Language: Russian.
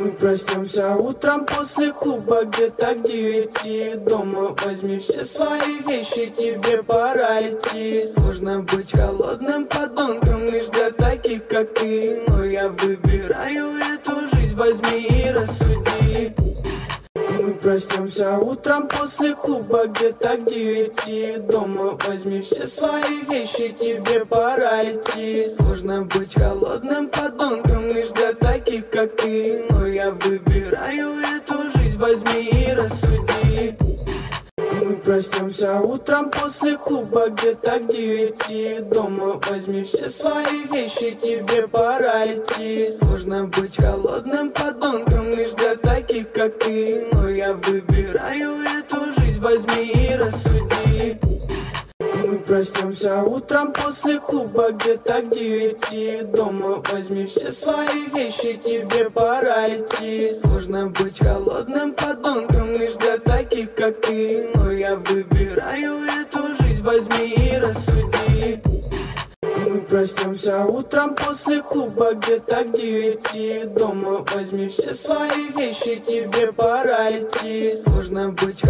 Мы проснемся утром после клуба где-то к 9. Дома возьми все свои вещи, тебе пора идти. Сложно быть холодным подонком лишь для таких, как ты. Но я выбираю эту жизнь, возьми и рассуди. Мы проснемся утром после клуба где-то к 9. Дома возьми все свои вещи, тебе пора идти. Сложно быть холодным подонком лишь для таких, как ты. Но я выбираю эту жизнь, возьми и рассуди. Мы проснемся утром после клуба где-то к 9. Дома возьми все свои вещи, тебе пора идти. Сложно быть холодным подонком лишь для таких, как ты. Но я выбираю эту жизнь, возьми и рассуди. Мы проснемся утром после клуба где-то к 9. Дома возьми все свои вещи, тебе пора идти. Сложно быть холодным подонком лишь для таких, как ты. Но я выбираю эту жизнь, возьми и рассуди. Мы проснемся утром после клуба где-то к 9. Дома возьми все свои вещи, тебе пора идти. Сложно быть